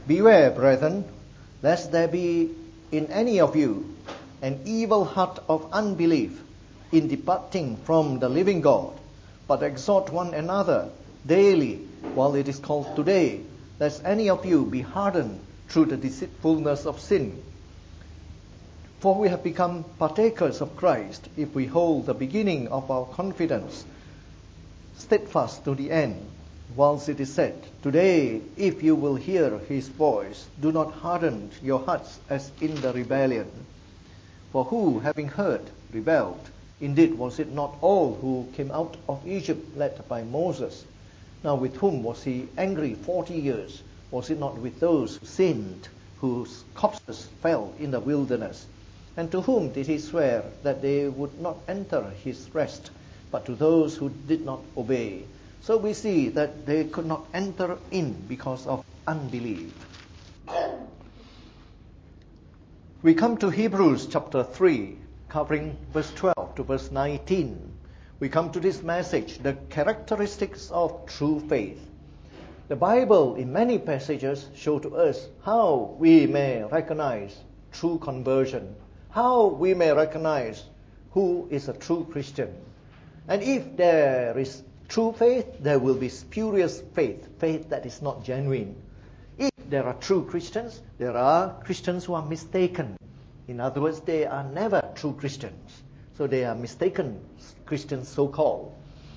Beware, brethren, lest there be in any of you an evil heart of unbelief in departing from the living God, but exhort one another daily while it is called today, lest any of you be hardened through the deceitfulness of sin. For we have become partakers of Christ if we hold the beginning of our confidence steadfast to the end. Whilst it is said, today, if you will hear his voice, do not harden your hearts as in the rebellion. For who, having heard, rebelled? Indeed, was it not all who came out of Egypt led by Moses? Now with whom was he angry 40 years? Was it not with those who sinned, whose corpses fell in the wilderness? And to whom did he swear that they would not enter his rest, but to those who did not obey? So we see that they could not enter in because of unbelief. We come to Hebrews chapter 3, covering verse 12 to verse 19. We come to this message, the characteristics of true faith. The Bible, in many passages, show to us how we may recognize true conversion, how we may recognize who is a true Christian. And if there is true faith, there will be spurious faith, faith that is not genuine. If there are true Christians, there are Christians who are mistaken. In other words, they are never true Christians. So they are mistaken Christians, so-called.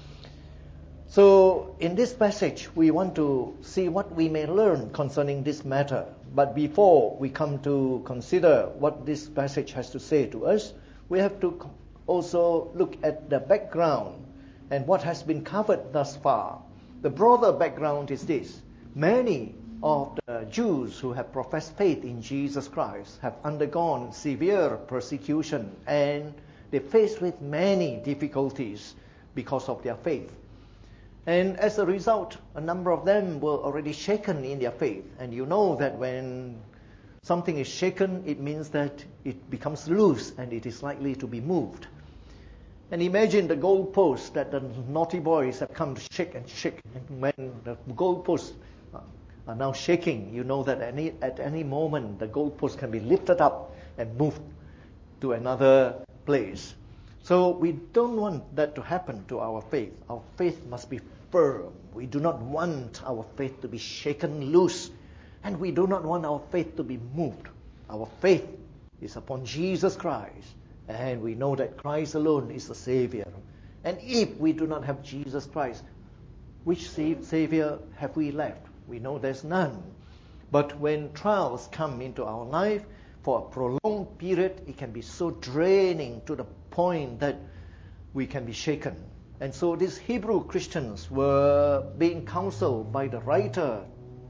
So in this passage, we want to see what we may learn concerning this matter. But before we come to consider what this passage has to say to us, we have to also look at the background and what has been covered thus far. The broader background is this. Many of the Jews who have professed faith in Jesus Christ have undergone severe persecution, and they faced with many difficulties because of their faith. And as a result, a number of them were already shaken in their faith. And you know that when something is shaken, it means that it becomes loose and it is likely to be moved. And imagine the goalposts that the naughty boys have come to shake and shake. And when the goalposts are now shaking, you know that at any moment the goalpost can be lifted up and moved to another place. So we don't want that to happen to our faith. Our faith must be firm. We do not want our faith to be shaken loose. And we do not want our faith to be moved. Our faith is upon Jesus Christ. And we know that Christ alone is the Savior. And if we do not have Jesus Christ, which Savior have we left? We know there's none. But when trials come into our life, for a prolonged period, it can be so draining to the point that we can be shaken. And so these Hebrew Christians were being counseled by the writer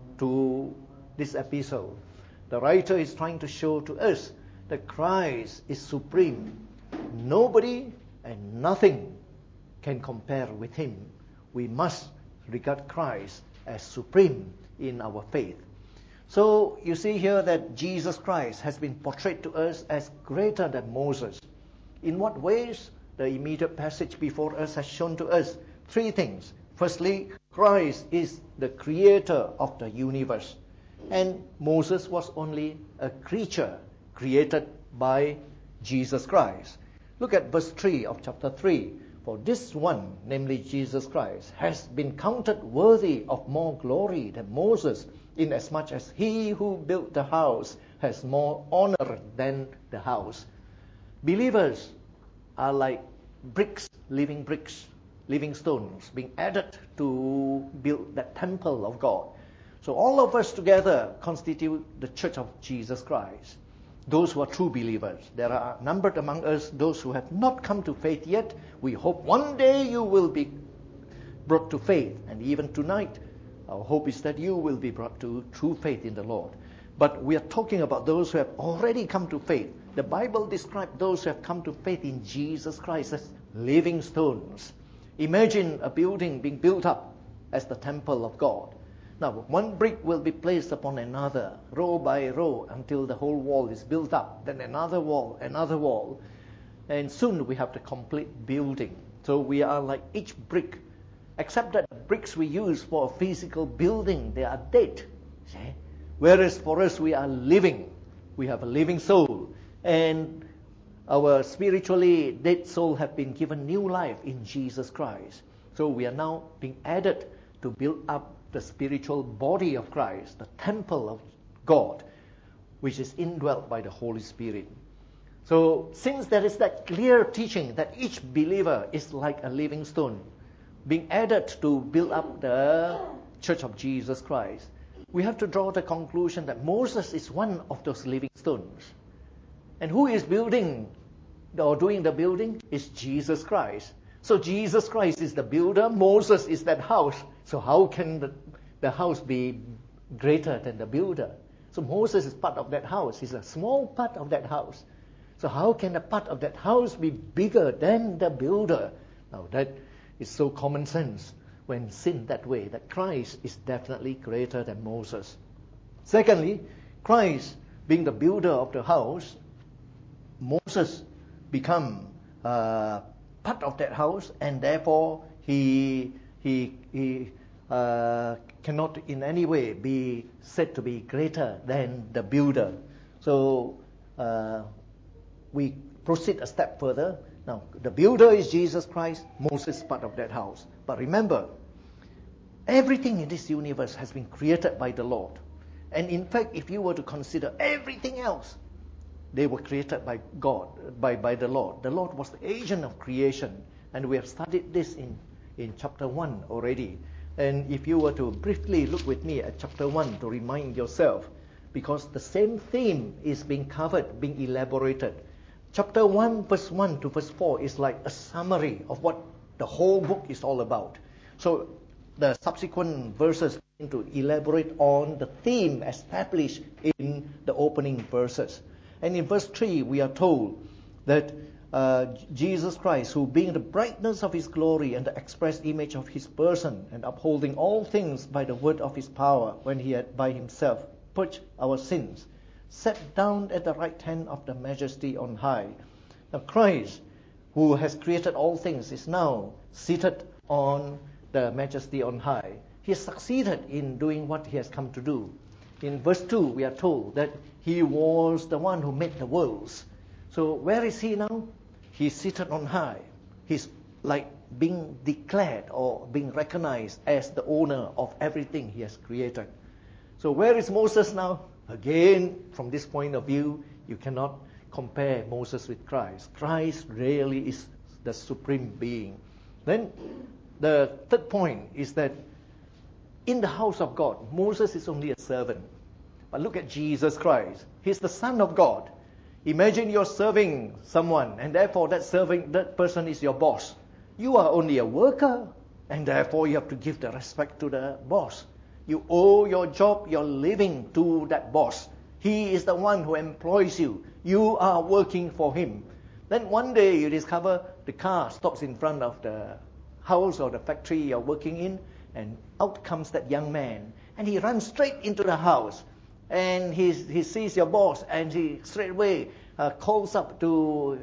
to this epistle. The writer is trying to show to us that Christ is supreme. Nobody and nothing can compare with him. We must regard Christ as supreme in our faith. So you see here that Jesus Christ has been portrayed to us as greater than Moses. In what ways? The immediate passage before us has shown to us three things. Firstly, Christ is the creator of the universe. And Moses was only a creature created by Jesus Christ. Look at verse 3 of chapter 3. For this one, namely Jesus Christ, has been counted worthy of more glory than Moses, inasmuch as he who built the house has more honor than the house. Believers are like bricks, living stones, being added to build that temple of God. So all of us together constitute the church of Jesus Christ. Those who are true believers. There are numbered among us those who have not come to faith yet. We hope one day you will be brought to faith. And even tonight, our hope is that you will be brought to true faith in the Lord. But we are talking about those who have already come to faith. The Bible describes those who have come to faith in Jesus Christ as living stones. Imagine a building being built up as the temple of God. Now, one brick will be placed upon another, row by row, until the whole wall is built up. Then another wall. And soon we have the complete building. So we are like each brick, except that the bricks we use for a physical building, they are dead. See? Whereas for us, we are living. We have a living soul. And our spiritually dead soul have been given new life in Jesus Christ. So we are now being added to build up the spiritual body of Christ, the temple of God, which is indwelt by the Holy Spirit. So since there is that clear teaching that each believer is like a living stone, being added to build up the Church of Jesus Christ, we have to draw the conclusion that Moses is one of those living stones. And who is building or doing the building is Jesus Christ. So Jesus Christ is the builder, Moses is that house. So how can the house be greater than the builder? So Moses is part of that house. He's a small part of that house. So how can a part of that house be bigger than the builder? Now that is so common sense when seen that way, that Christ is definitely greater than Moses. Secondly, Christ being the builder of the house, Moses become part of that house, and therefore he cannot in any way be said to be greater than the builder. So we proceed a step further. Now, the builder is Jesus Christ, Moses is part of that house. But remember, everything in this universe has been created by the Lord. And in fact, if you were to consider everything else, they were created by God, by the Lord. The Lord was the agent of creation. And we have studied this in chapter 1 already. And if you were to briefly look with me at chapter 1 to remind yourself, because the same theme is being covered, being elaborated. Chapter 1, verse 1 to verse 4 is like a summary of what the whole book is all about. So the subsequent verses begin to elaborate on the theme established in the opening verses. And in verse 3, we are told that Jesus Christ, who being the brightness of his glory and the express image of his person, and upholding all things by the word of his power, when he had by himself purged our sins, sat down at the right hand of the majesty on high. Now Christ, who has created all things, is now seated on the majesty on high. He has succeeded in doing what he has come to do. In verse 2, we are told that he was the one who made the worlds. So where is he now? He's seated on high. He's like being declared or being recognized as the owner of everything he has created. So where is Moses now? Again, from this point of view, you cannot compare Moses with Christ. Christ really is the supreme being. Then the third point is that in the house of God, Moses is only a servant. But look at Jesus Christ. He's the Son of God. Imagine you're serving someone, and therefore that person is your boss. You are only a worker, and therefore you have to give the respect to the boss. You owe your job, your living to that boss. He is the one who employs you. You are working for him. Then one day you discover the car stops in front of the house or the factory you're working in, and out comes that young man, and he runs straight into the house, and he sees your boss, and he straight away calls up to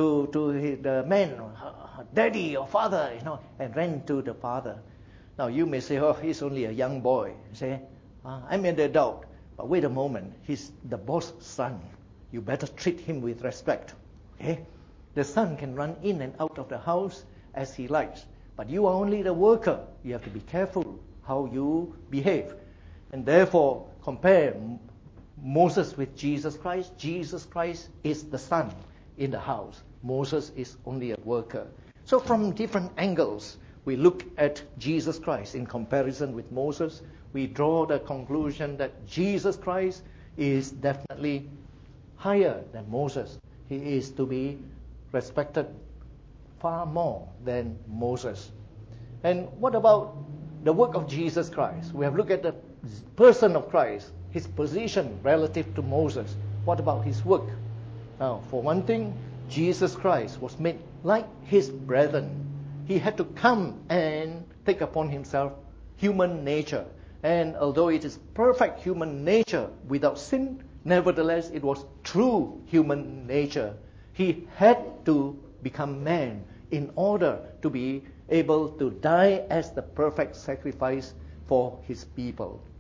the man, daddy or father, and ran to the father. Now you may say, oh, he's only a young boy. You say, I'm an adult. But wait a moment, he's the boss' son. You better treat him with respect. Okay? The son can run in and out of the house as he likes. But you are only the worker. You have to be careful how you behave. And therefore, compare Moses with Jesus Christ. Jesus Christ is the son in the house. Moses is only a worker. So from different angles, we look at Jesus Christ in comparison with Moses. We draw the conclusion that Jesus Christ is definitely higher than Moses. He is to be respected far more than Moses. And what about the work of Jesus Christ? We have looked at the person of Christ, his position relative to Moses. What about his work? Now, for one thing, Jesus Christ was made like his brethren. He had to come and take upon himself human nature. And although it is perfect human nature without sin, nevertheless it was true human nature. He had to become man in order to be able to die as the perfect sacrifice for his people.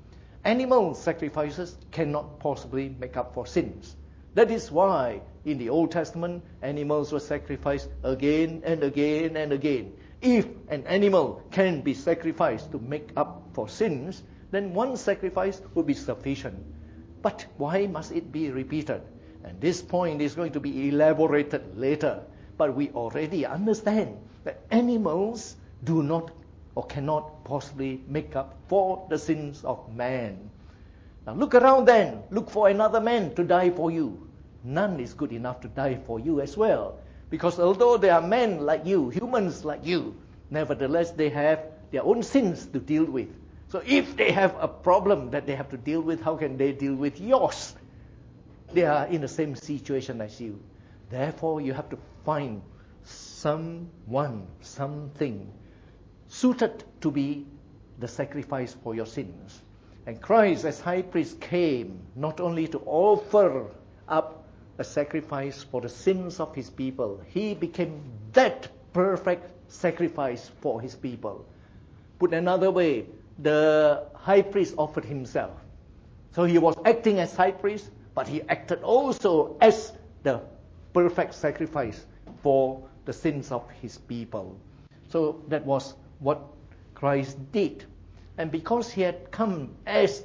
Animal sacrifices cannot possibly make up for sins. That is why in the Old Testament, animals were sacrificed again and again and again. If an animal can be sacrificed to make up for sins, then one sacrifice would be sufficient. But why must it be repeated? And this point is going to be elaborated later. But we already understand that animals do not or cannot possibly make up for the sins of man. Now look around then. Look for another man to die for you. None is good enough to die for you as well. Because although they are men like you, humans like you, nevertheless they have their own sins to deal with. So if they have a problem that they have to deal with, how can they deal with yours? They are in the same situation as you. Therefore, you have to find someone, something suited to be the sacrifice for your sins. And Christ as high priest came not only to offer up a sacrifice for the sins of his people, he became that perfect sacrifice for his people. Put another way, the high priest offered himself. So he was acting as high priest, but he acted also as the perfect sacrifice for the sins of his people. So that was what Christ did. And because he had come as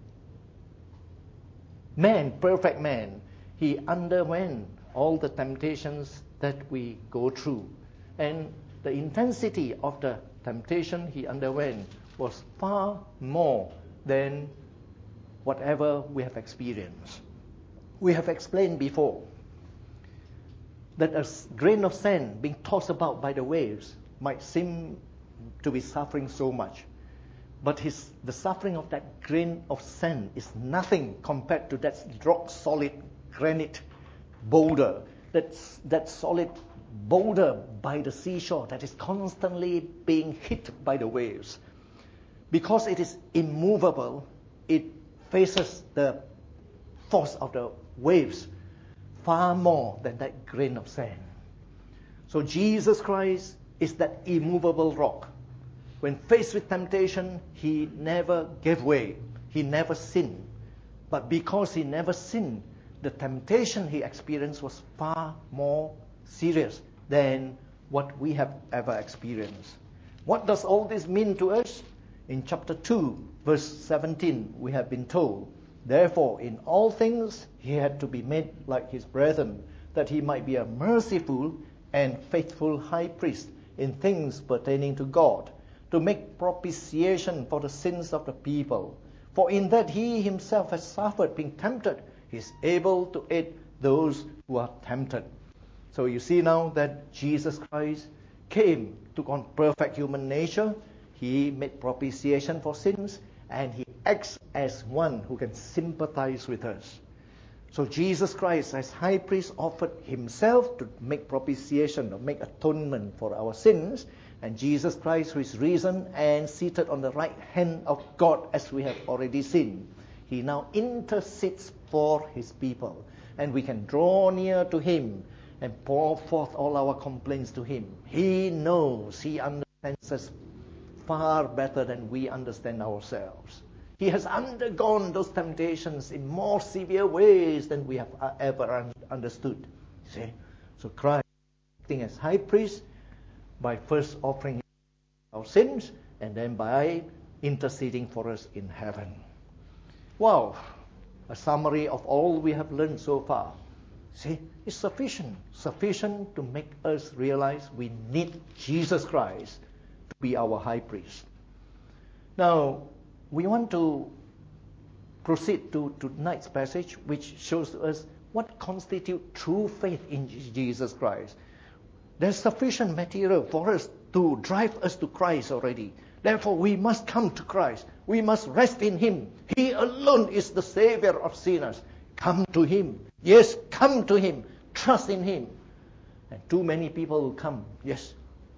man, perfect man, he underwent all the temptations that we go through. And the intensity of the temptation he underwent was far more than whatever we have experienced. We have explained before that a grain of sand being tossed about by the waves might seem to be suffering so much. But the suffering of that grain of sand is nothing compared to that rock-solid granite boulder, that solid boulder by the seashore that is constantly being hit by the waves. Because it is immovable, it faces the force of the waves far more than that grain of sand. So Jesus Christ is that immovable rock. When faced with temptation, he never gave way. He never sinned. But because he never sinned, the temptation he experienced was far more serious than what we have ever experienced. What does all this mean to us? In chapter 2, verse 17, we have been told, "Therefore, in all things he had to be made like his brethren, that he might be a merciful and faithful high priest in things pertaining to God, to make propitiation for the sins of the people. For in that he himself has suffered being tempted, he is able to aid those who are tempted." So you see now that Jesus Christ came, took on perfect human nature, he made propitiation for sins, and he acts as one who can sympathize with us. So Jesus Christ as high priest offered himself to make propitiation, or make atonement for our sins. And Jesus Christ, who is risen and seated on the right hand of God, as we have already seen, he now intercedes for his people. And we can draw near to him and pour forth all our complaints to him. He knows, he understands us far better than we understand ourselves. He has undergone those temptations in more severe ways than we have ever understood. See? So Christ, acting as high priest, by first offering our sins, and then by interceding for us in heaven. Wow, a summary of all we have learned so far. See, it's sufficient to make us realize we need Jesus Christ to be our high priest. Now, we want to proceed to tonight's passage, which shows to us what constitutes true faith in Jesus Christ. There's sufficient material for us to drive us to Christ already. Therefore, we must come to Christ. We must rest in him. He alone is the Savior of sinners. Come to him. Yes, come to him. Trust in him. And too many people will come. Yes,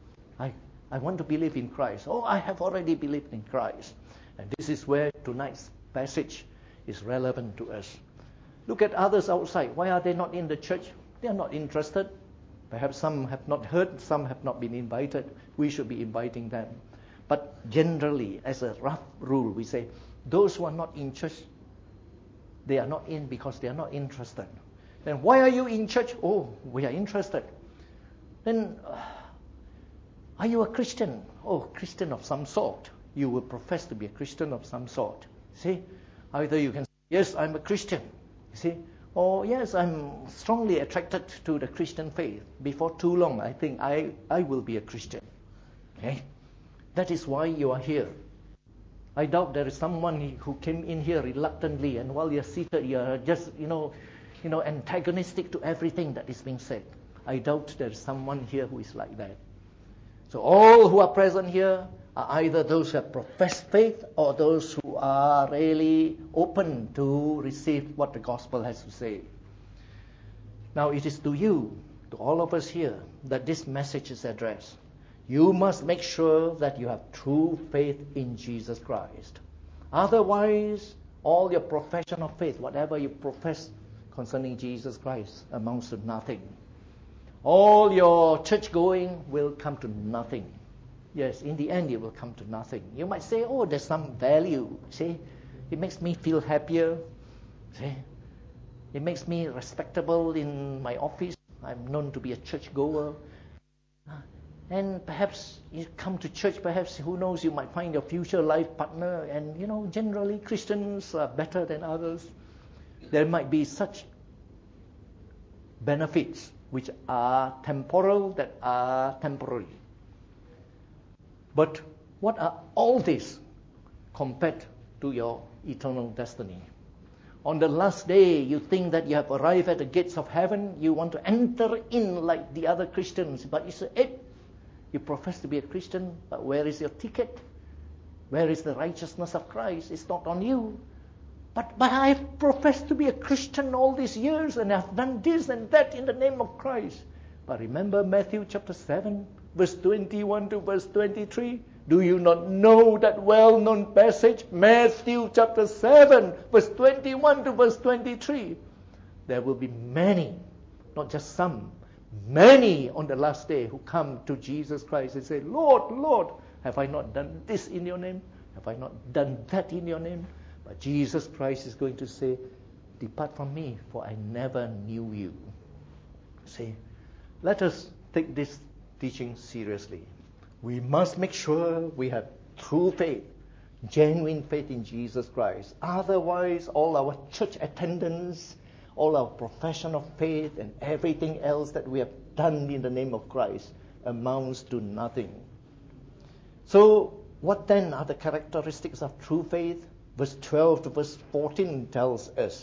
I want to believe in Christ. Oh, I have already believed in Christ. And this is where tonight's passage is relevant to us. Look at others outside. Why are they not in the church? They are not interested. Perhaps some have not heard, some have not been invited. We should be inviting them. But generally, as a rough rule, we say, Those who are not in church, they are not in because they are not interested. Then why are you in church? Oh, we are interested. Then, are you a Christian? Oh, Christian of some sort. You will profess to be a Christian of some sort. See? Either you can say, yes, I'm a Christian. See? Or, yes, I'm strongly attracted to the Christian faith. Before too long, I think I will be a Christian. Okay? That is why you are here. I doubt there is someone who came in here reluctantly, and while you're seated, you're just, antagonistic to everything that is being said. I doubt there is someone here who is like that. So all who are present here are either those who have professed faith or those who are really open to receive what the gospel has to say. Now it is to you, to all of us here, that this message is addressed. You must make sure that you have true faith in Jesus Christ. Otherwise, all your profession of faith, whatever you profess concerning Jesus Christ, amounts to nothing. All your church going will come to nothing. Yes, in the end it will come to nothing. You might say, oh, there's some value. See, it makes me feel happier. See, it makes me respectable in my office. I'm known to be a church goer. And perhaps you come to church, perhaps, who knows, you might find your future life partner. And, generally Christians are better than others. There might be such benefits which are temporal, that are temporary. But what are all this compared to your eternal destiny? On the last day, you think that you have arrived at the gates of heaven. You want to enter in like the other Christians. But you say, you profess to be a Christian, but where is your ticket? Where is the righteousness of Christ? It's not on you. But I've professed to be a Christian all these years, and I've done this and that in the name of Christ. But remember Matthew chapter 7, verse 21 to verse 23? Do you not know that well-known passage? Matthew chapter 7, verse 21 to verse 23. There will be many, not just some, many on the last day who come to Jesus Christ and say, Lord, Lord, have I not done this in your name? Have I not done that in your name? But Jesus Christ is going to say, depart from me, for I never knew you. See, let us take this teaching seriously. We must make sure we have true faith, genuine faith in Jesus Christ. Otherwise, all our church attendance, all our profession of faith, and everything else that we have done in the name of Christ amounts to nothing. So, what then are the characteristics of true faith? Verse 12 to verse 14 tells us.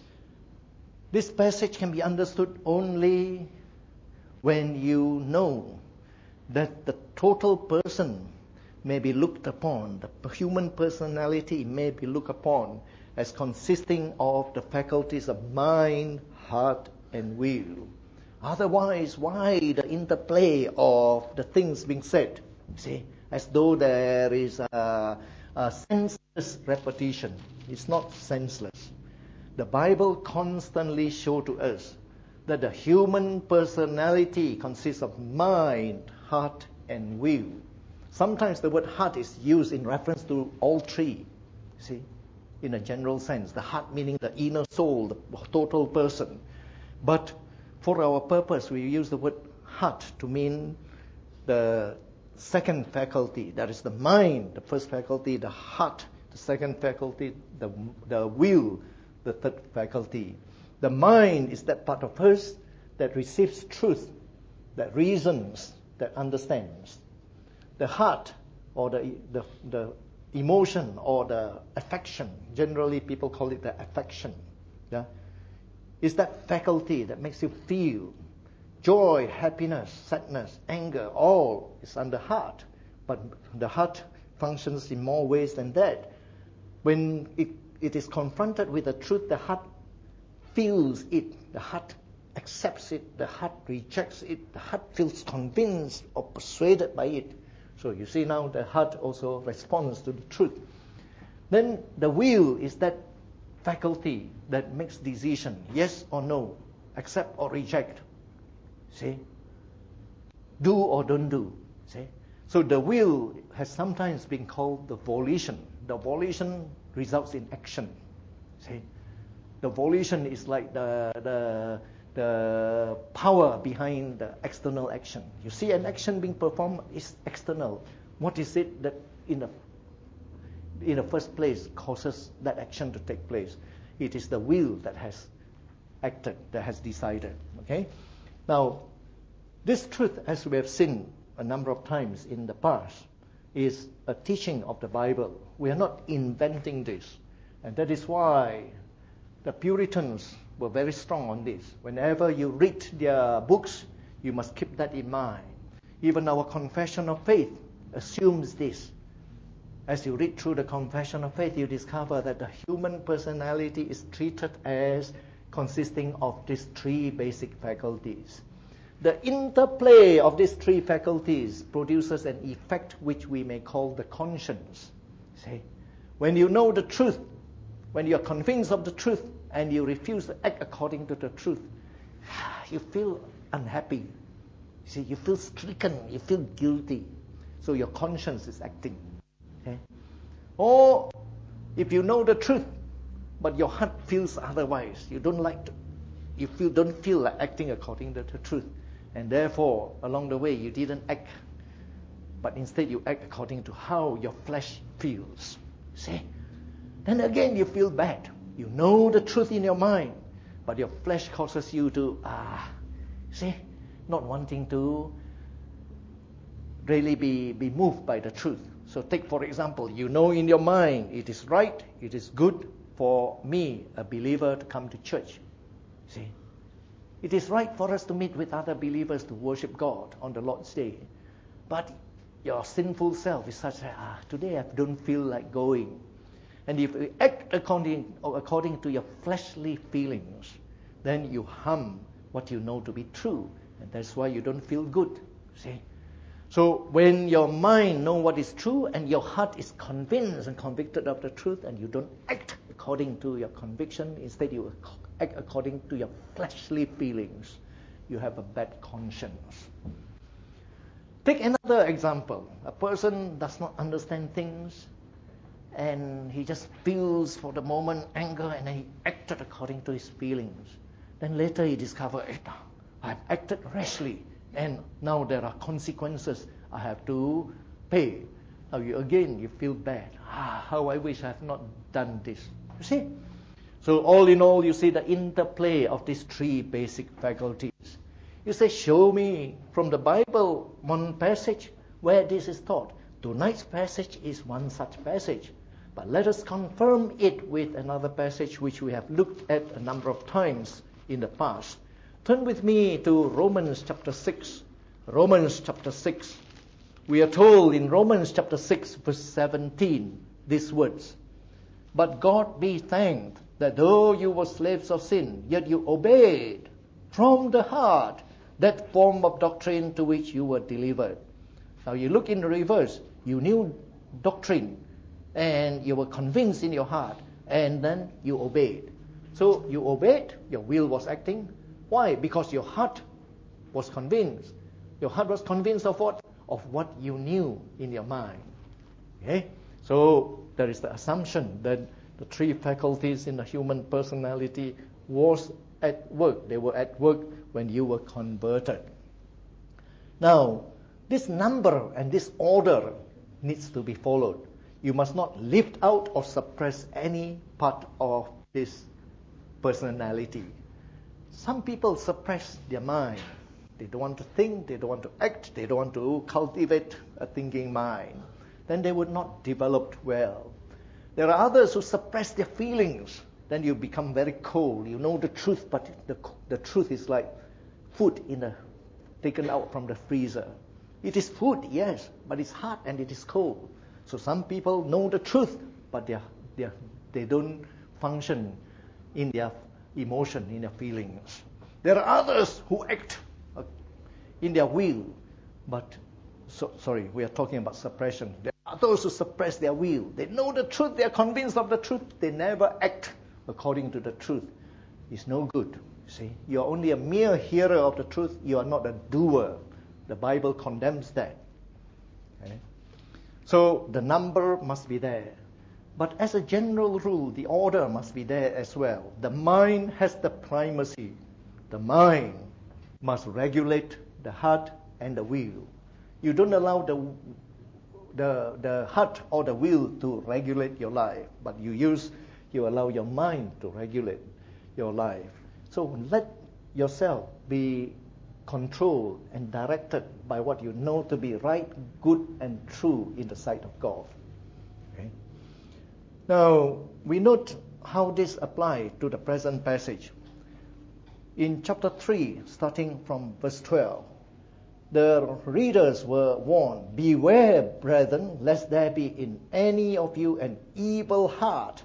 This passage can be understood only when you know that the total person may be looked upon, the human personality may be looked upon as consisting of the faculties of mind, heart, and will. Otherwise, why the interplay of the things being said? See, as though there is a senseless repetition. It's not senseless. The Bible constantly shows to us that the human personality consists of mind, heart, and will. Sometimes the word heart is used in reference to all three. See, in a general sense, the heart meaning the inner soul, the total person. But for our purpose, we use the word heart to mean the second faculty, that is the mind, the first faculty, the heart, the second faculty, the will, the third faculty. The mind is that part of us that receives truth, that reasons, that understands. The heart, or the emotion, or the affection, generally people call it the affection, yeah, is that faculty that makes you feel. Joy, happiness, sadness, anger, all is under heart. But the heart functions in more ways than that. When it is confronted with the truth, the heart feels it. The heart accepts it. The heart rejects it. The heart feels convinced or persuaded by it. So you see now the heart also responds to the truth. Then the will is that faculty that makes decision, yes or no, accept or reject. See? Do or don't do. See? So the will has sometimes been called the volition. The volition results in action. See, the volition is like the power behind the external action. You see an action being performed is external. What is it that in the first place causes that action to take place? It is the will that has acted, that has decided. Okay? Now, this truth, as we have seen a number of times in the past, is a teaching of the Bible. We are not inventing this. And that is why the Puritans were very strong on this. Whenever you read their books, you must keep that in mind. Even our confession of faith assumes this. As you read through the confession of faith, you discover that the human personality is treated as consisting of these three basic faculties. The interplay of these three faculties produces an effect which we may call the conscience. See, when you know the truth, when you are convinced of the truth and you refuse to act according to the truth, you feel unhappy. See, you feel stricken, you feel guilty. So your conscience is acting. Okay? Or if you know the truth, but your heart feels otherwise, you don't feel like acting according to the truth, and therefore along the way you didn't act, but instead you act according to how your flesh feels. See? Then again you feel bad. You know the truth in your mind, but your flesh causes you to, not wanting to really be moved by the truth. So take, for example, you know in your mind it is right, it is good for me, a believer, to come to church. See? It is right for us to meet with other believers to worship God on the Lord's Day. But your sinful self is such that, today I don't feel like going. And if you act according to your fleshly feelings, then you harm what you know to be true. And that's why you don't feel good. See? So when your mind knows what is true and your heart is convinced and convicted of the truth, and you don't act according to your conviction, instead you act according to your fleshly feelings, you have a bad conscience. Take another example. A person does not understand things, and he just feels for the moment anger, and then he acted according to his feelings. Then later he discovers, I've acted rashly, and now there are consequences I have to pay. Now you feel bad. How I wish I have not done this. You see? So all in all, you see the interplay of these three basic faculties. You say, show me from the Bible one passage where this is taught. Tonight's passage is one such passage. But let us confirm it with another passage which we have looked at a number of times in the past. Turn with me to Romans chapter 6. Romans chapter 6. We are told in Romans chapter 6 verse 17 these words. But God be thanked that though you were slaves of sin, yet you obeyed from the heart that form of doctrine to which you were delivered. Now you look in the reverse. You knew doctrine and you were convinced in your heart, and then you obeyed. So you obeyed, your will was acting. Why? Because your heart was convinced. Your heart was convinced of what? Of what you knew in your mind. Okay? So there is the assumption that the three faculties in the human personality was at work. They were at work when you were converted. Now, this number and this order needs to be followed. You must not lift out or suppress any part of this personality. Some people suppress their mind. They don't want to think, they don't want to act, they don't want to cultivate a thinking mind. Then they would not develop well. There are others who suppress their feelings. Then you become very cold. You know the truth, but the truth is like food taken out from the freezer. It is food, yes, but it's hot and it is cold. So some people know the truth, but they don't function in their emotion, in their feelings. There are others who act in their will, but we are talking about suppression. There are those who suppress their will. They know the truth, they are convinced of the truth, they never act according to the truth. It's no good. See, you are only a mere hearer of the truth, you are not a doer. The Bible condemns that. Okay? So the number must be there. But as a general rule, the order must be there as well. The mind has the primacy. The mind must regulate the heart and the will. You don't allow the heart or the will to regulate your life, but you allow your mind to regulate your life. So let yourself be controlled and directed by what you know to be right, good, and true in the sight of God. Okay? Now, we note how this applies to the present passage. In chapter 3, starting from verse 12, the readers were warned, "Beware, brethren, lest there be in any of you an evil heart."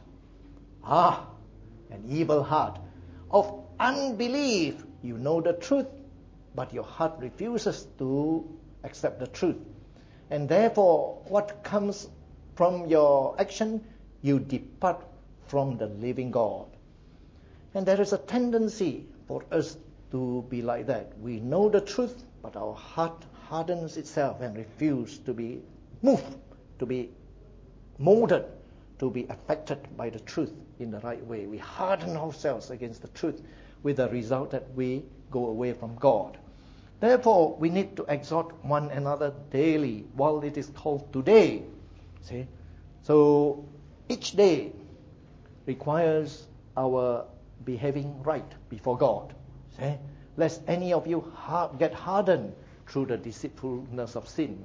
An evil heart of unbelief. You know the truth, but your heart refuses to accept the truth. And therefore, what comes from your action? You depart from the living God. And there is a tendency for us to be like that. We know the truth, but our heart hardens itself and refuses to be moved, to be molded, to be affected by the truth in the right way. We harden ourselves against the truth, with the result that we go away from God. Therefore, we need to exhort one another daily while it is called today. See? So each day requires our behaving right before God. See? Lest any of you get hardened through the deceitfulness of sin.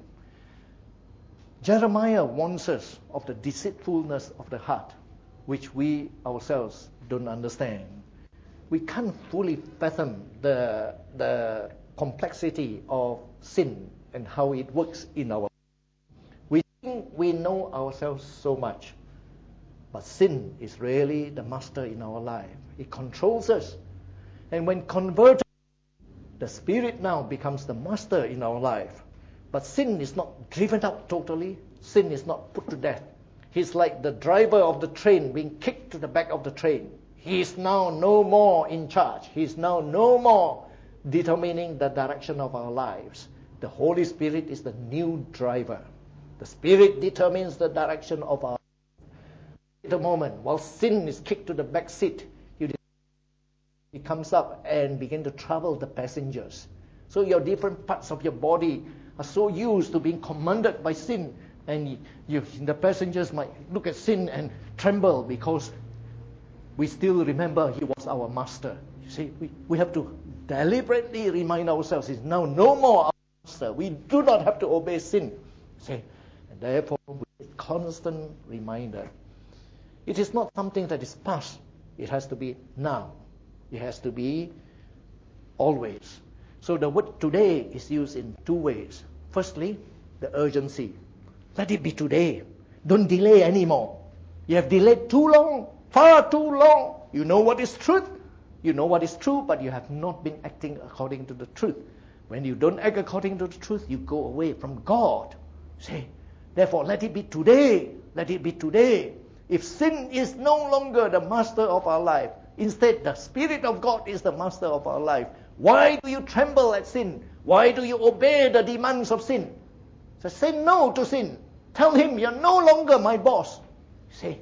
Jeremiah warns us of the deceitfulness of the heart, which we ourselves don't understand. We can't fully fathom the complexity of sin and how it works in our life. We think we know ourselves so much, but sin is really the master in our life. It controls us. And when converted, the Spirit now becomes the master in our life. But sin is not driven out totally. Sin is not put to death. He's like the driver of the train being kicked to the back of the train. He is now no more in charge. He is now no more determining the direction of our lives. The Holy Spirit is the new driver. The Spirit determines the direction of our life. At the moment, while sin is kicked to the back seat, he comes up and begins to trouble the passengers. So your different parts of your body are so used to being commanded by sin, and the passengers might look at sin and tremble because we still remember he was our master. You see, we have to deliberately remind ourselves he's now no more our master. We do not have to obey sin. See, and therefore, we need constant reminder. It is not something that is past. It has to be now. It has to be always. So the word today is used in two ways. Firstly, the urgency. Let it be today. Don't delay anymore. You have delayed too long, far too long. You know what is truth. You know what is true, but you have not been acting according to the truth. When you don't act according to the truth, you go away from God. See? Therefore, let it be today. Let it be today. If sin is no longer the master of our life, instead the Spirit of God is the master of our life, why do you tremble at sin? Why do you obey the demands of sin? So say no to sin. Tell him you're no longer my boss. See,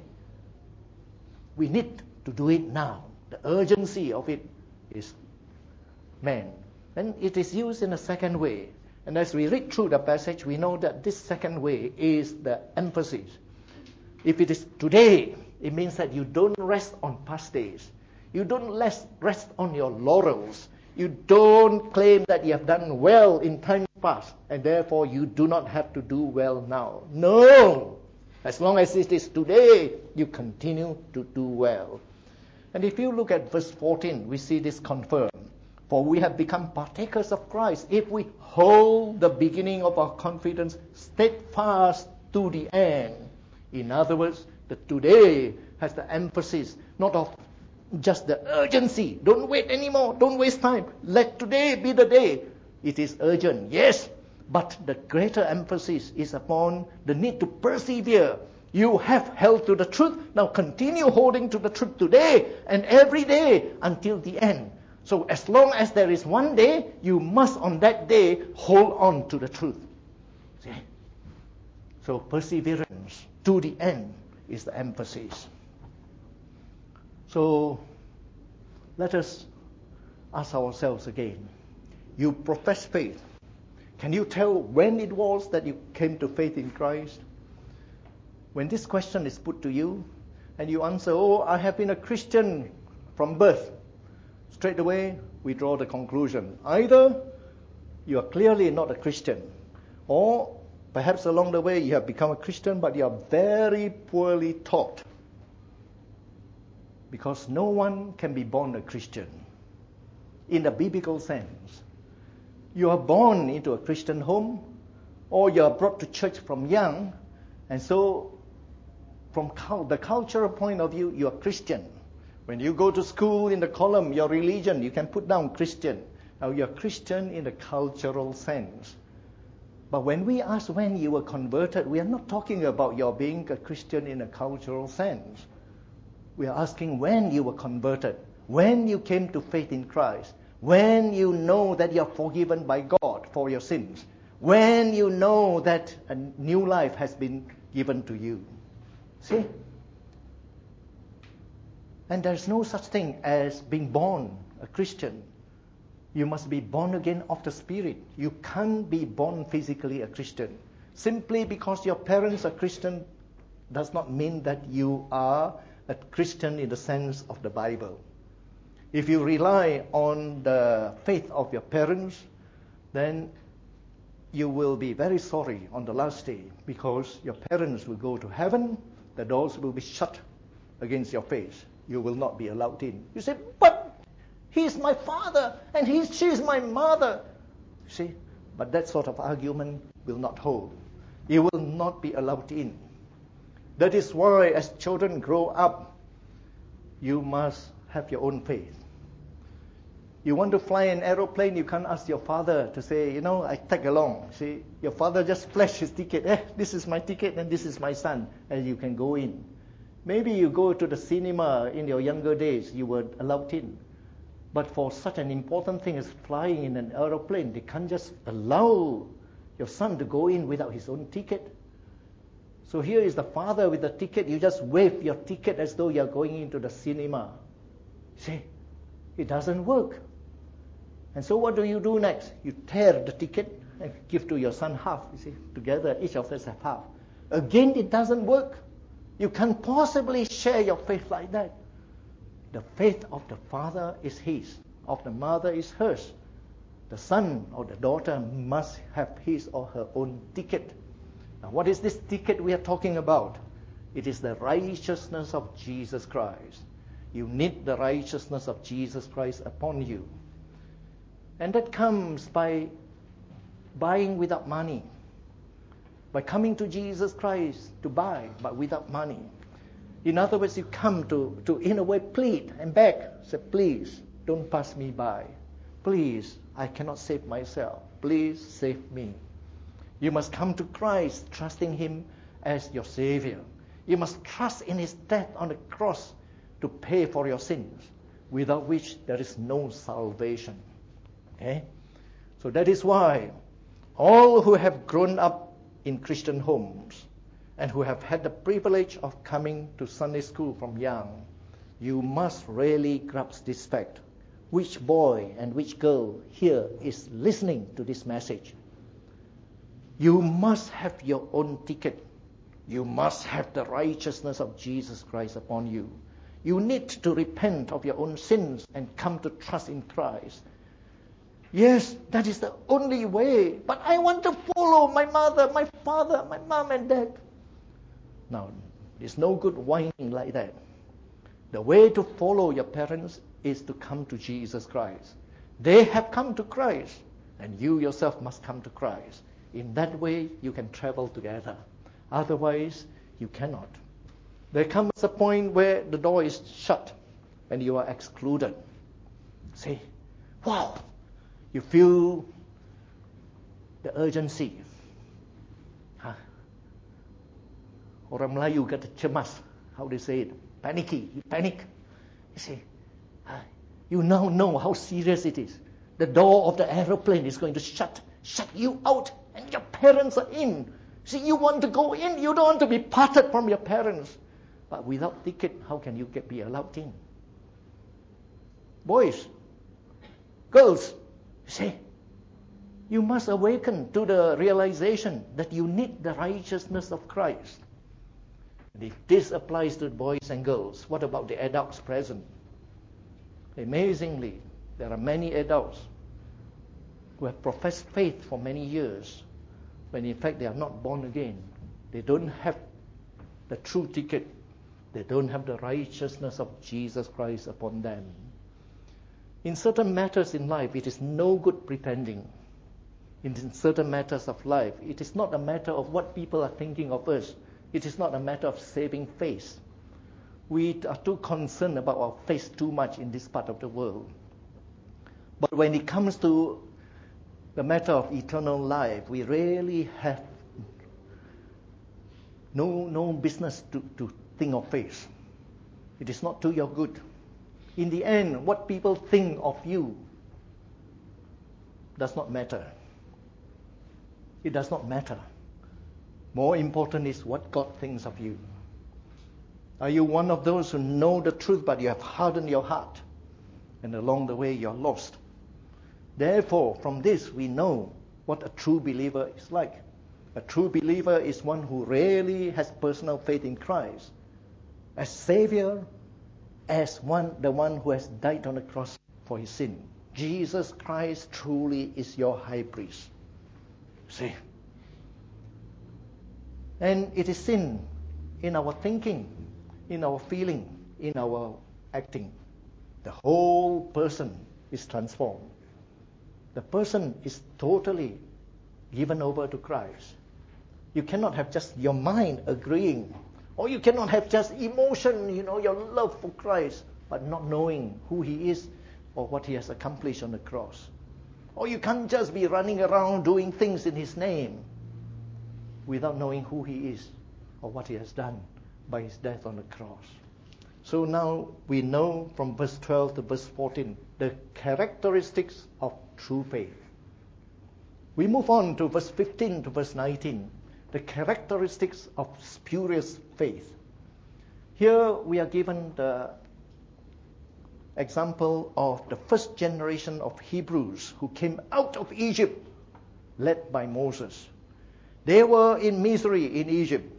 we need to do it now. The urgency of it is man. And it is used in a second way. And as we read through the passage, we know that this second way is the emphasis. If it is today, it means that you don't rest on past days. You don't rest on your laurels. You don't claim that you have done well in times past, and therefore you do not have to do well now. No! As long as it is today, you continue to do well. And if you look at verse 14, we see this confirmed. For we have become partakers of Christ if we hold the beginning of our confidence steadfast to the end. In other words, the today has the emphasis, not of just the urgency. Don't wait anymore. Don't waste time. Let today be the day. It is urgent, yes, but the greater emphasis is upon the need to persevere. You have held to the truth. Now continue holding to the truth today and every day until the end. So as long as there is one day, you must on that day hold on to the truth. See? So perseverance to the end is the emphasis. So let us ask ourselves again. You profess faith. Can you tell when it was that you came to faith in Christ? When this question is put to you, and you answer, "Oh, I have been a Christian from birth," straight away we draw the conclusion. Either you are clearly not a Christian, or perhaps along the way you have become a Christian, but you are very poorly taught. Because no one can be born a Christian in the biblical sense. You are born into a Christian home, or you are brought to church from young, and so from the cultural point of view, you are Christian. When you go to school, in the column, your religion, you can put down Christian. Now you are Christian in the cultural sense. But when we ask when you were converted, we are not talking about your being a Christian in a cultural sense. We are asking when you were converted, when you came to faith in Christ, when you know that you are forgiven by God for your sins, when you know that a new life has been given to you. See? And there's no such thing as being born a Christian. You must be born again of the Spirit. You can't be born physically a Christian. Simply because your parents are Christian does not mean that you are a Christian in the sense of the Bible. If you rely on the faith of your parents, then you will be very sorry on the last day, because your parents will go to heaven, the doors will be shut against your face. You will not be allowed in. You say, "But he is my father and she is my mother." See, but that sort of argument will not hold. You will not be allowed in. That is why as children grow up, you must have your own faith. You want to fly an aeroplane, you can't ask your father to say, "I tag along." See, your father just flashed his ticket. This is my ticket and this is my son, and you can go in. Maybe you go to the cinema in your younger days, you were allowed in. But for such an important thing as flying in an aeroplane, they can't just allow your son to go in without his own ticket. So here is the father with the ticket. You just wave your ticket as though you're going into the cinema. See, it doesn't work. And so what do you do next? You tear the ticket and give to your son half. You see, together each of us have half. Again, it doesn't work. You can't possibly share your faith like that. The faith of the father is his, of the mother is hers. The son or the daughter must have his or her own ticket. Now, what is this ticket we are talking about? It is the righteousness of Jesus Christ. You need the righteousness of Jesus Christ upon you. And that comes by buying without money. By coming to Jesus Christ to buy, but without money. In other words, you come to in a way, plead and beg. Say, "Please, don't pass me by. Please, I cannot save myself. Please save me." You must come to Christ, trusting Him as your Savior. You must trust in His death on the cross to pay for your sins, without which there is no salvation. Okay? So that is why all who have grown up in Christian homes and who have had the privilege of coming to Sunday school from young, you must really grasp this fact. Which boy and which girl here is listening to this message? You must have your own ticket. You must have the righteousness of Jesus Christ upon you. You need to repent of your own sins and come to trust in Christ. Yes, that is the only way. But I want to follow my mother, my father, my mom and dad. Now, there's no good whining like that. The way to follow your parents is to come to Jesus Christ. They have come to Christ, and you yourself must come to Christ. In that way, you can travel together. Otherwise, you cannot. There comes a point where the door is shut and you are excluded. See, wow, you feel the urgency. Orang Melayu kata cemas. How do you say it? Panicky. You panic. You see, you now know how serious it is. The door of the aeroplane is going to shut you out, and your parents are in. See, you want to go in. You don't want to be parted from your parents. But without ticket, how can you be allowed in? Boys, girls, see, you must awaken to the realization that you need the righteousness of Christ. And if this applies to boys and girls, what about the adults present? Amazingly, there are many adults who have professed faith for many years, when in fact they are not born again. They don't have the true ticket. They don't have the righteousness of Jesus Christ upon them. In certain matters in life, it is no good pretending. In certain matters of life, it is not a matter of what people are thinking of us. It is not a matter of saving face. We are too concerned about our face too much in this part of the world. But when it comes to the matter of eternal life, we really have no business to think of face. It is not to your good. In the end, what people think of you does not matter. It does not matter. More important is what God thinks of you. Are you one of those who know the truth but you have hardened your heart, and along the way you're lost? Therefore, from this we know what a true believer is like. A true believer is one who really has personal faith in Christ as Savior, as the one who has died on the cross for his sin. Jesus Christ truly is your high priest. See? And it is sin in our thinking, in our feeling, in our acting. The whole person is transformed. The person is totally given over to Christ. You cannot have just your mind agreeing, or you cannot have just emotion, your love for Christ, but not knowing who he is or what he has accomplished on the cross. Or you can't just be running around doing things in his name without knowing who he is or what he has done by his death on the cross. So now we know from verse 12 to verse 14 the characteristics of true faith. We move on to verse 15 to verse 19, the characteristics of spurious faith. Here we are given the example of the first generation of Hebrews who came out of Egypt, led by Moses. They were in misery in Egypt.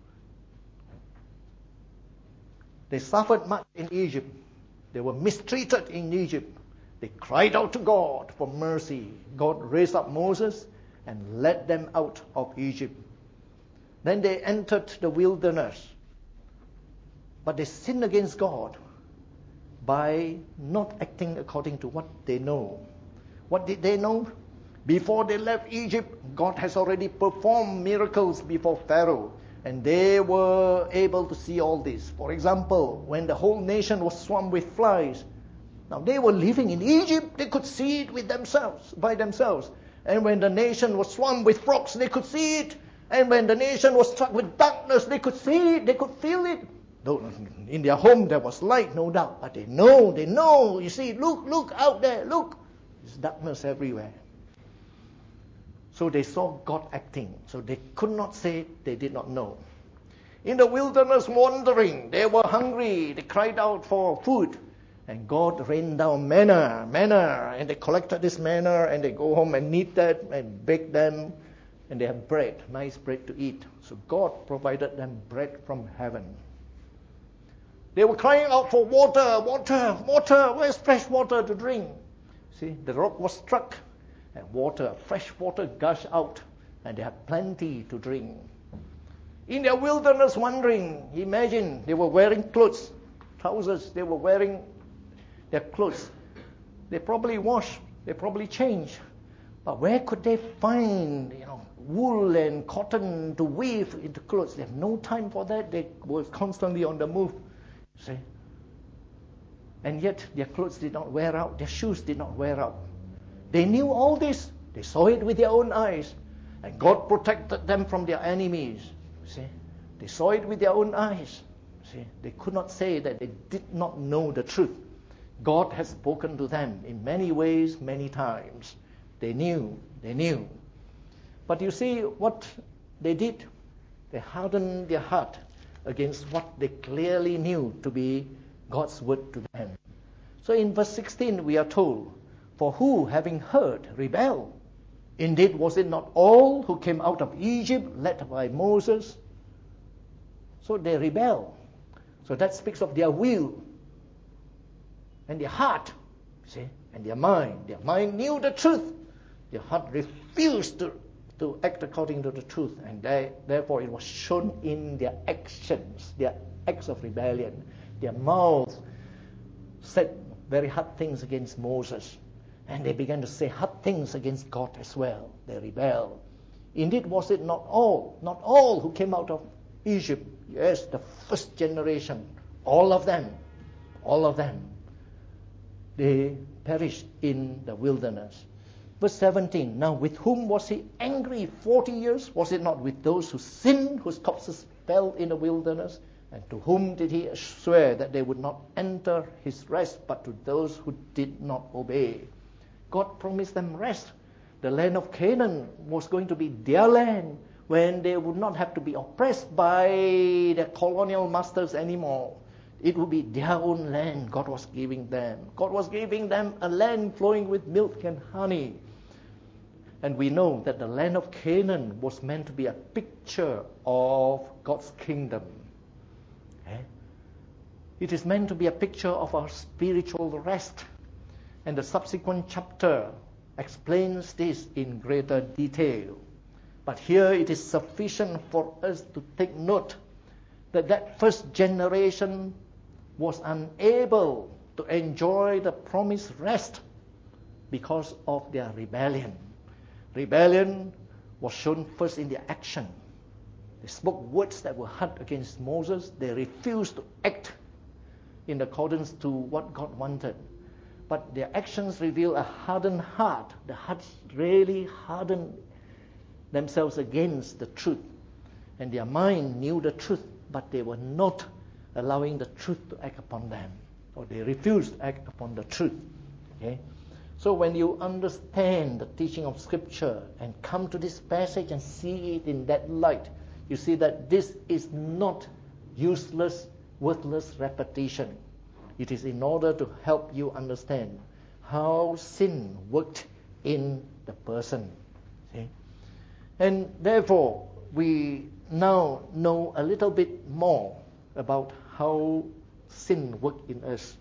They suffered much in Egypt. They were mistreated in Egypt. They cried out to God for mercy. God raised up Moses and led them out of Egypt. Then they entered the wilderness. But they sinned against God by not acting according to what they know. What did they know? Before they left Egypt, God has already performed miracles before Pharaoh, and they were able to see all this. For example, when the whole nation was swarmed with flies, now they were living in Egypt, they could see it by themselves. And when the nation was swarmed with frogs, they could see it. And when the nation was struck with darkness, they could see it, they could feel it. In their home there was light, no doubt, but they know. You see, look out there, look. There's darkness everywhere. So they saw God acting. So they could not say they did not know. In the wilderness wandering, they were hungry. They cried out for food. And God rained down manna. And they collected this manna and they go home and knead that and bake them. And they have bread, nice bread to eat. So God provided them bread from heaven. They were crying out for water. Where's fresh water to drink? See, the rock was struck. And fresh water gushed out, and they had plenty to drink. In their wilderness wandering, imagine they were wearing clothes, trousers, they were wearing their clothes. They probably washed, they probably changed. But where could they find, wool and cotton to weave into clothes? They have no time for that. They were constantly on the move. See? And yet their clothes did not wear out, their shoes did not wear out. They knew all this. They saw it with their own eyes. And God protected them from their enemies. See? They saw it with their own eyes. See? They could not say that they did not know the truth. God has spoken to them in many ways, many times. They knew. But you see what they did? They hardened their heart. against what they clearly knew to be God's word to them. So in verse 16 we are told, "For who, having heard, rebelled? Indeed, was it not all who came out of Egypt led by Moses?" So they rebel. So that speaks of their will and their heart, see, and their mind. Their mind knew the truth. Their heart refused to act according to the truth, and therefore it was shown in their actions, their acts of rebellion. Their mouths said very hard things against Moses, and they began to say hard things against God as well. They rebelled. Indeed, was it not all who came out of Egypt? Yes, the first generation, all of them, they perished in the wilderness. Verse 17, "Now with whom was he angry 40 years? Was it not with those who sinned, whose corpses fell in the wilderness? And to whom did he swear that they would not enter his rest, but to those who did not obey?" God promised them rest. The land of Canaan was going to be their land, when they would not have to be oppressed by their colonial masters anymore. It would be their own land God was giving them. God was giving them a land flowing with milk and honey. And we know that the land of Canaan was meant to be a picture of God's kingdom. It is meant to be a picture of our spiritual rest. And the subsequent chapter explains this in greater detail. But here it is sufficient for us to take note that first generation was unable to enjoy the promised rest because of their rebellion. Rebellion was shown first in their action. They spoke words that were hard against Moses. They refused to act in accordance to what God wanted. But their actions reveal a hardened heart. The hearts really hardened themselves against the truth. And their mind knew the truth, but they were not allowing the truth to act upon them. Or they refused to act upon the truth. Okay? So when you understand the teaching of Scripture and come to this passage and see it in that light, you see that this is not useless, worthless repetition. It is in order to help you understand how sin worked in the person. See? And therefore, we now know a little bit more about how sin worked in us.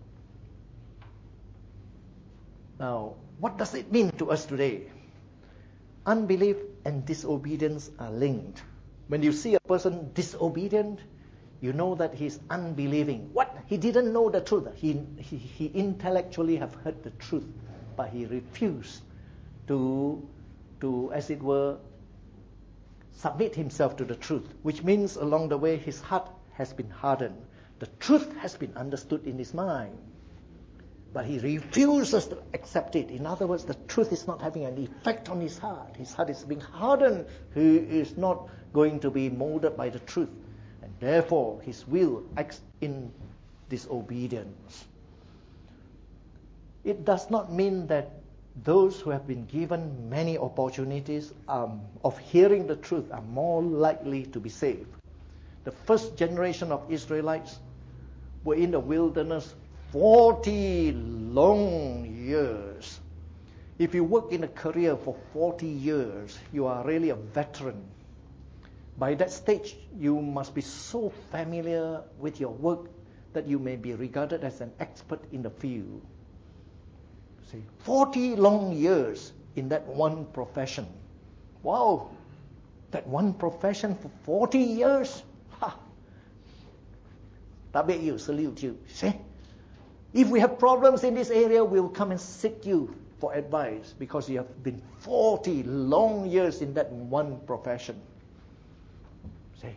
Now, what does it mean to us today? Unbelief and disobedience are linked. When you see a person disobedient, you know that he's unbelieving. What? He didn't know the truth. He intellectually have heard the truth, but he refused to, as it were, submit himself to the truth, which means along the way his heart has been hardened. The truth has been understood in his mind, but he refuses to accept it. In other words, the truth is not having an effect on his heart. His heart is being hardened. He is not going to be molded by the truth. And therefore, his will acts in disobedience. It does not mean that those who have been given many opportunities of hearing the truth are more likely to be saved. The first generation of Israelites were in the wilderness 40 long years. If you work in a career for 40 years, you are really a veteran. By that stage, you must be so familiar with your work that you may be regarded as an expert in the field. See, 40 long years in that one profession. Wow, that one profession for 40 years. Ha! Tabik you, salute you. See? If we have problems in this area, we'll come and seek you for advice because you have been 40 long years in that one profession. See?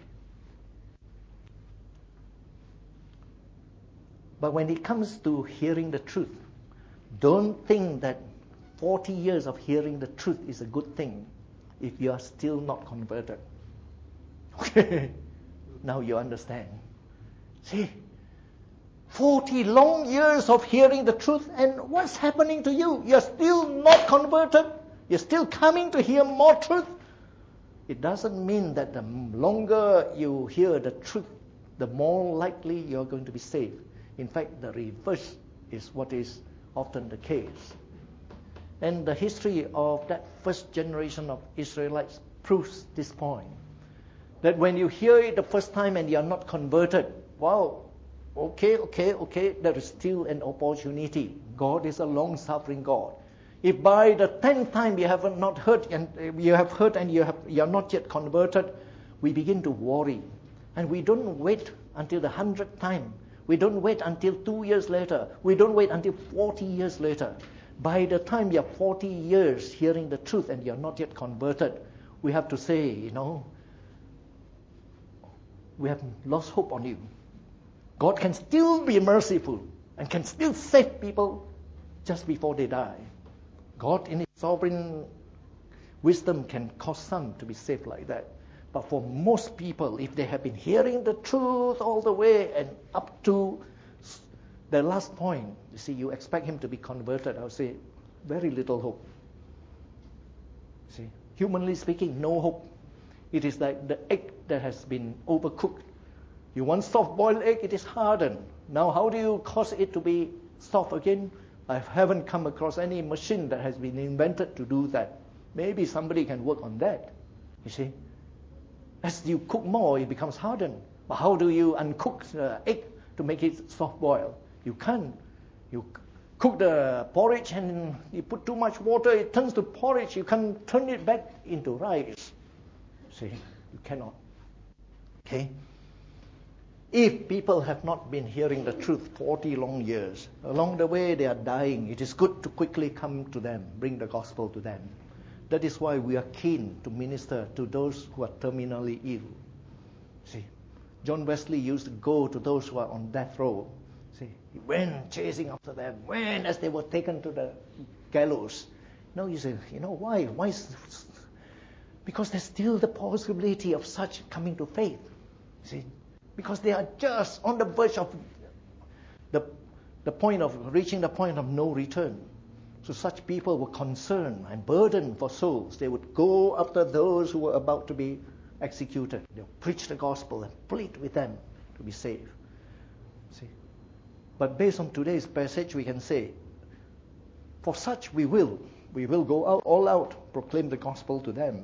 But when it comes to hearing the truth, don't think that 40 years of hearing the truth is a good thing if you are still not converted. Okay, now you understand. See, 40 long years of hearing the truth, and what's happening to you? You're still not converted. You're still coming to hear more truth. It doesn't mean that the longer you hear the truth, the more likely you're going to be saved. In fact, the reverse is what is often the case. And the history of that first generation of Israelites proves this point. That when you hear it the first time and you're not converted, wow, okay, there is still an opportunity. God is a long-suffering God. If by the 10th time you have not heard and you have heard and you are not yet converted, we begin to worry. And we don't wait until the 100th time. We don't wait until 2 years later. We don't wait until 40 years later. By the time you're 40 years hearing the truth and you're not yet converted, we have to say, we have lost hope on you. God can still be merciful and can still save people just before they die. God in His sovereign wisdom can cause some to be saved like that. But for most people, if they have been hearing the truth all the way and up to the last point, you see, you expect him to be converted, I would say, very little hope. See, humanly speaking, no hope. It is like the egg that has been overcooked. You want soft-boiled egg, it is hardened. Now, how do you cause it to be soft again? I haven't come across any machine that has been invented to do that. Maybe somebody can work on that. You see, as you cook more, it becomes hardened. But how do you uncook the egg to make it soft-boiled? You can't. You cook the porridge and you put too much water, it turns to porridge. You can't turn it back into rice. See, you cannot. Okay? If people have not been hearing the truth 40 long years, along the way they are dying, it is good to quickly come to them, bring the gospel to them. That is why we are keen to minister to those who are terminally ill. See, John Wesley used to go to those who are on death row. See, he went chasing after them, when as they were taken to the gallows. No, you say, why? Why? Because there's still the possibility of such coming to faith. See, because they are just on the verge of the point of reaching the point of no return. So such people were concerned and burdened for souls. They would go after those who were about to be executed. They would preach the gospel and plead with them to be saved. See? But based on today's passage, we can say, for such we will go out, all out, proclaim the gospel to them.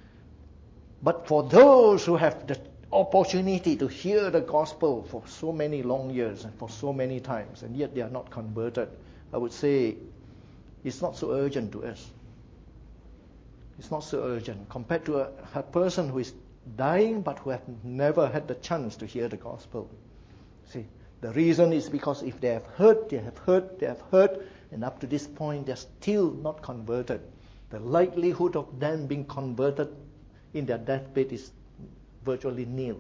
But for those who have the opportunity to hear the gospel for so many long years and for so many times, and yet they are not converted, I would say it's not so urgent to us. It's not so urgent compared to a person who is dying but who have never had the chance to hear the gospel. See, the reason is because if they have heard, and up to this point they're still not converted, the likelihood of them being converted in their deathbed is virtually nil.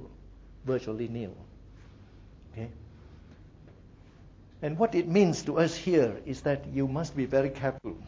Okay? And what it means to us here is that you must be very careful.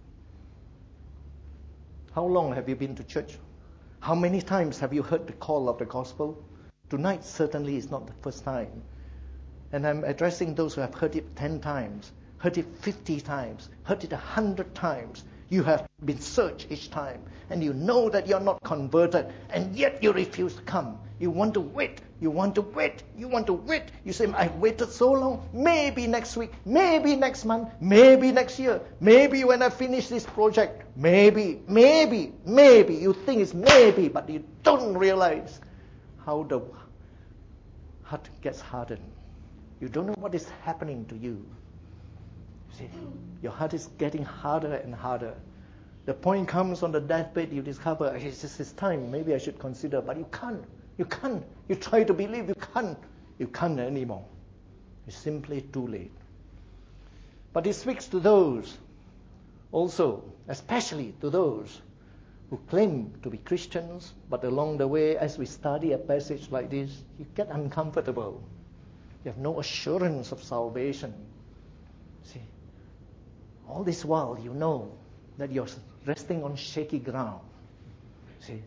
How long have you been to church? How many times have you heard the call of the gospel? Tonight certainly is not the first time. And I'm addressing those who have heard it 10 times, heard it 50 times, heard it 100 times. You have been searched each time, and you know that you're not converted, and yet you refuse to come. You want to wait. You say, I've waited so long. Maybe next week, maybe next month, maybe next year, maybe when I finish this project, maybe. You think it's maybe, but you don't realize how the heart gets hardened. You don't know what is happening to you. See, your heart is getting harder and harder. The point comes on the deathbed, you discover, it's time, maybe I should consider, but you can't. You try to believe, you can't anymore. It's simply too late. But it speaks to those also, especially to those who claim to be Christians, but along the way, as we study a passage like this, you get uncomfortable. You have no assurance of salvation. See, all this while you know that you're resting on shaky ground. See,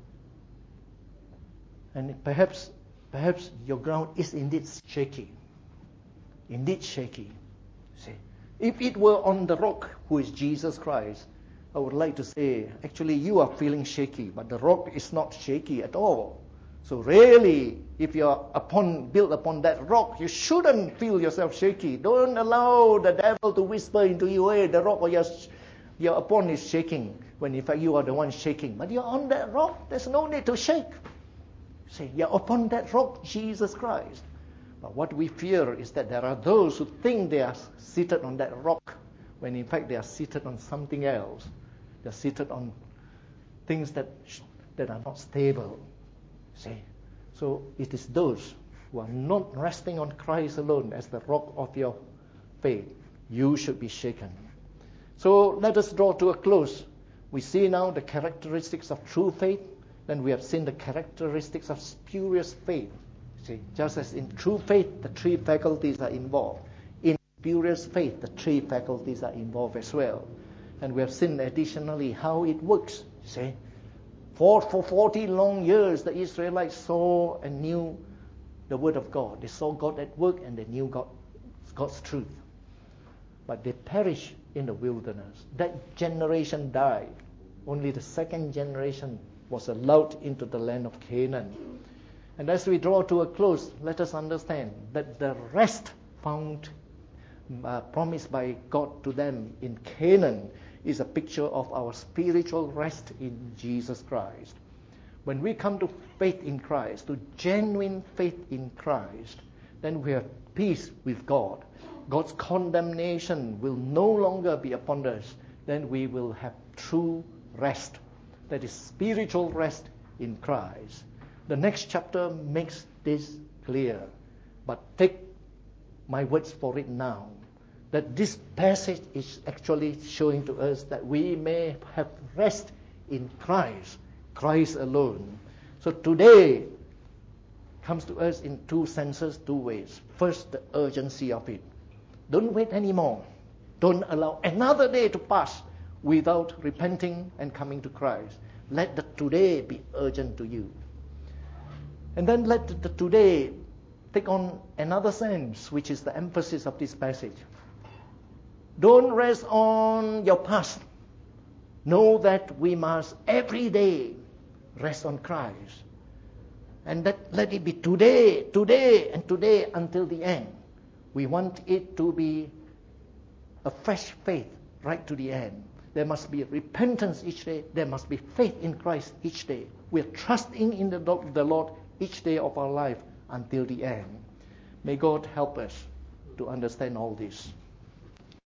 and perhaps your ground is indeed shaky. See, if it were on the rock, who is Jesus Christ, I would like to say, actually you are feeling shaky, but the rock is not shaky at all. So really, if you are built upon that rock, you shouldn't feel yourself shaky. Don't allow the devil to whisper into you, hey, the rock you're upon is shaking, when in fact you are the one shaking. But you're on that rock, there's no need to shake. Say, you're upon that rock, Jesus Christ. But what we fear is that there are those who think they are seated on that rock, when in fact they are seated on something else. They're seated on things that are not stable. See? So it is those who are not resting on Christ alone as the rock of your faith. You should be shaken. So let us draw to a close. We see now the characteristics of true faith. Then we have seen the characteristics of spurious faith. See, just as in true faith, the three faculties are involved. In spurious faith, the three faculties are involved as well. And we have seen additionally how it works. See, for 40 long years, the Israelites saw and knew the Word of God. They saw God at work and they knew God's truth. But they perished in the wilderness. That generation died. Only the second generation was allowed into the land of Canaan. And as we draw to a close, let us understand that the rest found promised by God to them in Canaan is a picture of our spiritual rest in Jesus Christ. When we come to faith in Christ, to genuine faith in Christ, then we have peace with God. God's condemnation will no longer be upon us. Then we will have true rest. That is spiritual rest in Christ. The next chapter makes this clear. But take my words for it now, that this passage is actually showing to us that we may have rest in Christ, Christ alone. So today comes to us in two senses, two ways. First, the urgency of it. Don't wait anymore. Don't allow another day to pass without repenting and coming to Christ. Let the today be urgent to you. And then let the today take on another sense, which is the emphasis of this passage. Don't rest on your past. Know that we must every day rest on Christ. And let it be today, and today until the end. We want it to be a fresh faith right to the end. There must be repentance each day. There must be faith in Christ each day. We're trusting in the Lord each day of our life until the end. May God help us to understand all this.